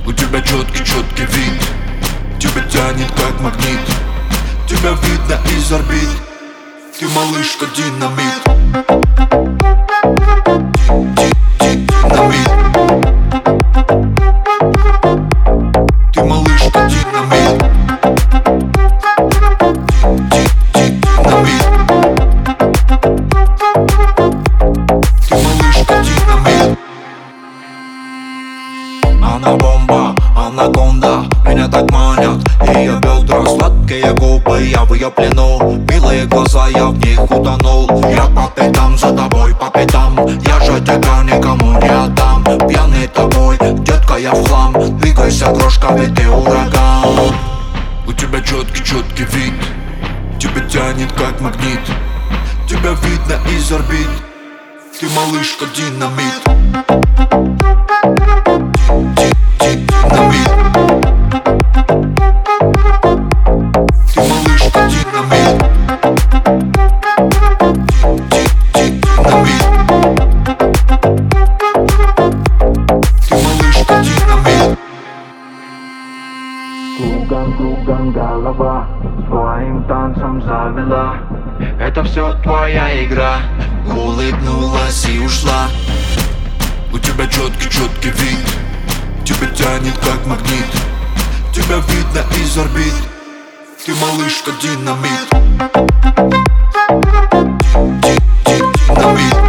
У тебя четкий вид, тебя тянет как магнит. Тебя видно из орбит, ты малышка динамит. Динамит. Ты малышка динамит. Динамит. Ты малышка динамит. Она бомба, анаконда, меня так манят ее бедра, сладкие губы, я в ее плену. Милые глаза, я в них утонул. Я по пятам за тобой, по пятам. Я же тебя никому не отдам. Пьяный тобой, детка, я в хлам. Двигайся, крошка, ведь ты ураган. У тебя четкий вид, тебя тянет как магнит. Тебя видно из орбит, ты малышка динамит. Динамит. Ты малышка динамит. Динамит. Ты малышка динамит. Кругом голова своим танцем завела. Это все твоя игра. Улыбнулась и ушла. У тебя четкий вид, тебя тянет как магнит. Тебя видно из орбит, ты малышка динамит. Динамит.